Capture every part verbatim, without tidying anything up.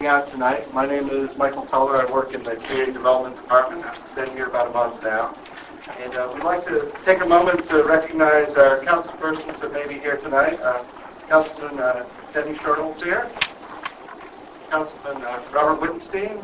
Out tonight. My name is Michael Teller. I work in the Community Development Department. I've been here about a month now. And uh, we'd like to take a moment to recognize our councilpersons that may be here tonight. Uh, Councilman uh, Denny Shortles here. Councilman uh, Robert Wittenstein.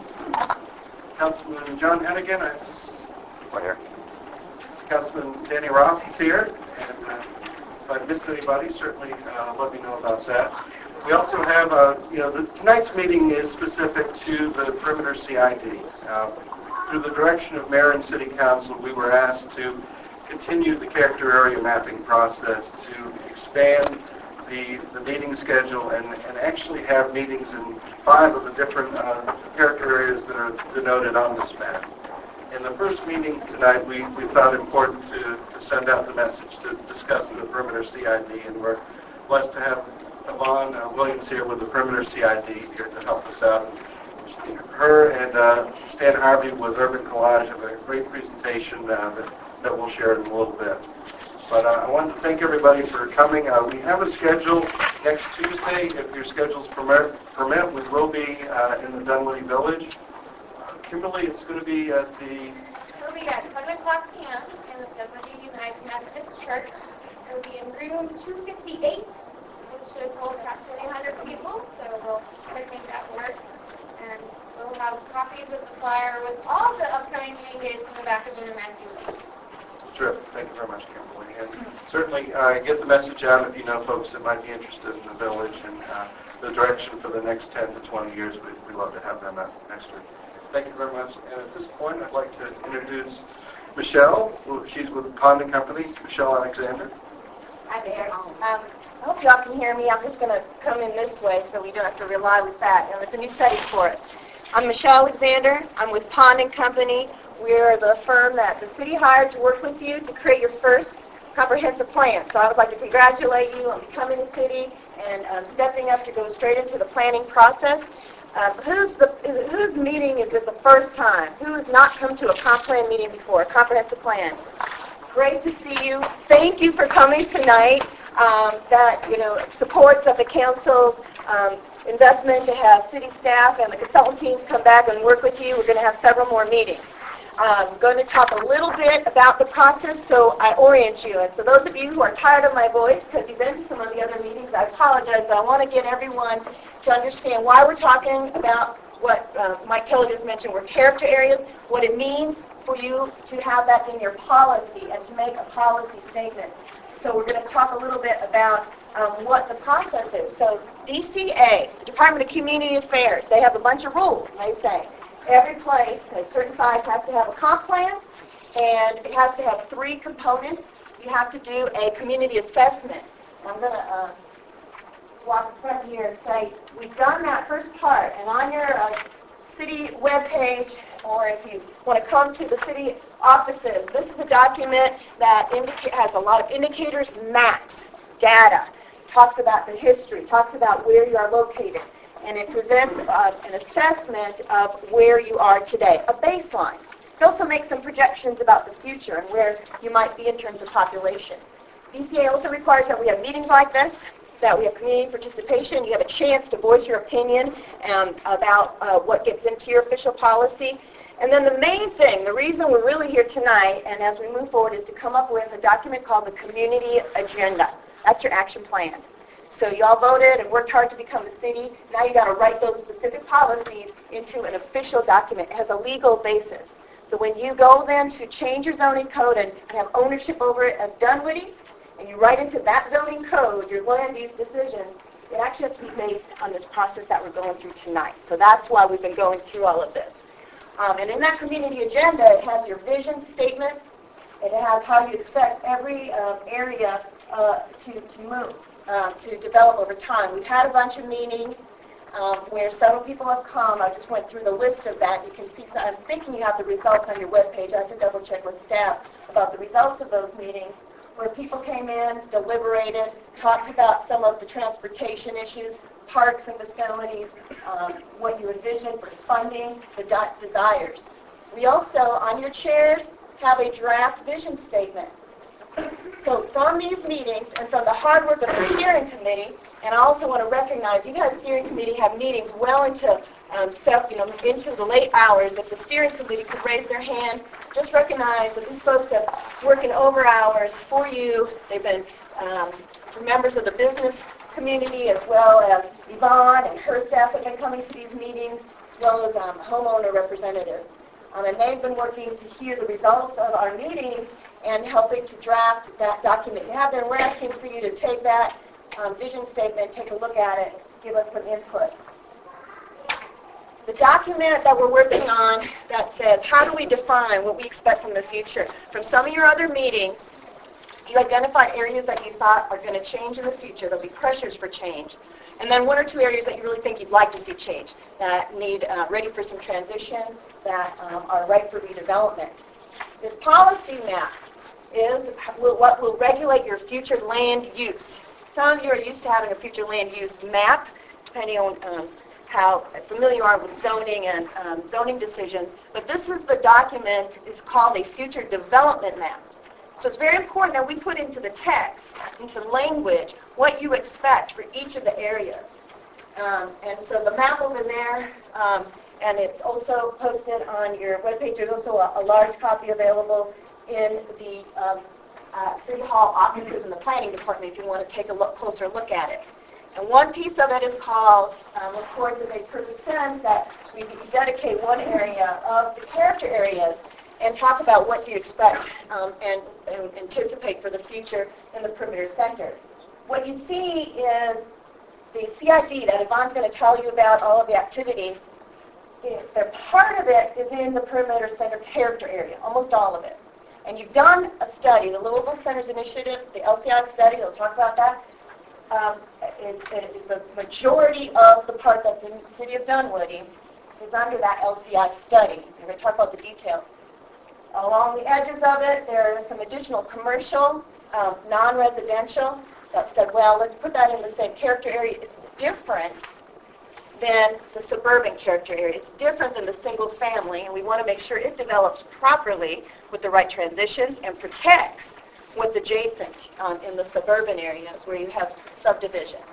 Councilman John Hennigan. I s- right here. Councilman Danny Ross is here. And uh, if I missed anybody, certainly uh, let me know about that. We also have, uh, you know, the, tonight's meeting is specific to the Perimeter C I D. Uh, through the direction of Mayor and City Council, we were asked to continue the character area mapping process, to expand the, the meeting schedule, and, and actually have meetings in five of the different uh, character areas that are denoted on this map. In the first meeting tonight, we, we thought it important to, to send out the message to discuss the Perimeter C I D, and we're blessed to have Yvonne uh, Williams here with the Perimeter C I D here to help us out. Her and uh, Stan Harvey with Urban Collage have a great presentation uh, that, that we'll share in a little bit. But uh, I wanted to thank everybody for coming. Uh, we have a schedule next Tuesday. If your schedules permit, permit we will be uh, in the Dunwoody Village. Uh, Kimberly, it's going to be at the... It will be at seven o'clock p m in the Dunwoody United Methodist Church. It will be in room two fifty-eight. Should hold approximately one hundred people, so we'll try to make that work. And we'll have copies of the flyer with all the upcoming meeting dates in the back of the room as you Terrific. Thank you very much, Kimberly. And certainly uh, get the message out if you know folks that might be interested in the village and uh, the direction for the next ten to twenty years. We'd, we'd love to have them out next week. Thank you very much. And at this point, I'd like to introduce Michelle. She's with Pond and Company. Michelle Alexander. Hi there. Um, I hope y'all can hear me. I'm just going to come in this way so we don't have to rely with that. And it's a new setting for us. I'm Michelle Alexander. I'm with Pond and Company. We're the firm that the city hired to work with you to create your first comprehensive plan. So I would like to congratulate you on becoming a city and um, stepping up to go straight into the planning process. Uh, who's the is it, whose meeting is it the first time? Who has not come to a comp plan meeting before, a comprehensive plan? Great to see you. Thank you for coming tonight. Um, that, you know, supports of the council's um, investment to have city staff and the consultant teams come back and work with you. We're going to have several more meetings. I'm going to talk a little bit about the process so I orient you. And so those of you who are tired of my voice because you've been to some of the other meetings, I apologize, but I want to get everyone to understand why we're talking about what uh, Mike Teller just mentioned, were character areas, what it means for you to have that in your policy and to make a policy statement. So we're going to talk a little bit about um, what the process is. So D C A, the Department of Community Affairs, they have a bunch of rules. They say every place, a certain size, has to have a comp plan, and it has to have three components. You have to do a community assessment. I'm going to uh, walk in front here and say, we've done that first part, and on your uh, city webpage, or if you want to come to the city offices, this is a document that indica- has a lot of indicators, maps, data, talks about the history, talks about where you are located, and it presents uh, an assessment of where you are today, a baseline. It also makes some projections about the future and where you might be in terms of population. D C A also requires that we have meetings like this, that we have community participation. You have a chance to voice your opinion um, about uh, what gets into your official policy. And then the main thing, the reason we're really here tonight, and as we move forward, is to come up with a document called the Community Agenda. That's your action plan. So you all voted and worked hard to become the city. Now you got to write those specific policies into an official document. It has a legal basis. So when you go then to change your zoning code and have ownership over it as Dunwoody, and you write into that zoning code your land use decisions, it actually has to be based on this process that we're going through tonight. So that's why we've been going through all of this. Um, and in that community agenda, it has your vision statement. It has how you expect every um, area uh, to, to move, uh, to develop over time. We've had a bunch of meetings um, where several people have come. I just went through the list of that. You can see, so I'm thinking you have the results on your webpage. I have to double check with staff about the results of those meetings, where people came in, deliberated, talked about some of the transportation issues, parks and facilities, um, what you envision for funding, the de- desires. We also, on your chairs, have a draft vision statement. So from these meetings and from the hard work of the steering committee, and I also want to recognize you guys, steering committee, have meetings well into um, so, you know, into the late hours, if the steering committee could raise their hand, just recognize that these folks are working over hours for you. They've been um, members of the business community, as well as Yvonne and her staff have been coming to these meetings, as well as um, homeowner representatives. Um, and they've been working to hear the results of our meetings and helping to draft that document you have there. We're asking for you to take that um, vision statement, take a look at it, give us some input. The document that we're working on that says, how do we define what we expect from the future? From some of your other meetings, you identified areas that you thought are going to change in the future. There'll be pressures for change. And then one or two areas that you really think you'd like to see change, that need uh, ready for some transition, that um, are ripe for redevelopment. This policy map is will, what will regulate your future land use. Some of you are used to having a future land use map, depending on um, how familiar you are with zoning and um, zoning decisions. But this is the document, is called a future development map. So it's very important that we put into the text, into language, what you expect for each of the areas. Um, and so the map over there, um, and it's also posted on your webpage. There's also a, a large copy available in the um, uh, City Hall offices in the planning department if you want to take a look, closer look at it. And one piece of it is called, um, of course, it makes perfect sense that we dedicate one area of the character areas and talk about what do you expect um, and, and anticipate for the future in the perimeter center. What you see is the C I D that Yvonne's going to tell you about, all of the activities. The part of it is in the perimeter center character area, almost all of it. And you've done a study, the Louisville Centers Initiative, the L C I study, they'll talk about that. Um, is, is the majority of the part that's in the city of Dunwoody is under that L C I study. We're going to talk about the details. Along the edges of it, there is some additional commercial, um, non-residential, that said, well, let's put that in the same character area. It's different than the suburban character area. It's different than the single family, and we want to make sure it develops properly with the right transitions and protects what's adjacent um, in the suburban areas where you have subdivisions.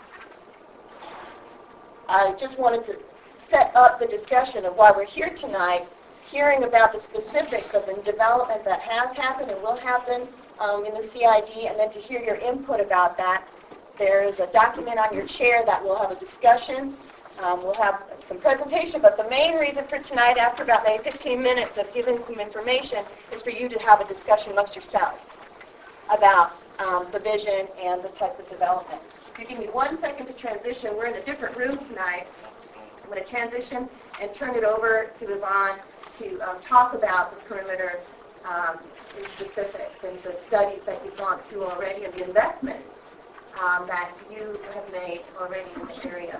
I just wanted to set up the discussion of why we're here tonight, hearing about the specifics of the development that has happened and will happen um, in the C I D, and then to hear your input about that. There's a document on your chair that will have a discussion. Um, we'll have some presentation, but the main reason for tonight, after about maybe fifteen minutes of giving some information, is for you to have a discussion amongst yourselves about um, the vision and the types of development. If you give me one second to transition, we're in a different room tonight. I'm going to transition and turn it over to Yvonne to um, talk about the perimeter um, in specifics and the studies that you've gone through already and the investments um, that you have made already in the area.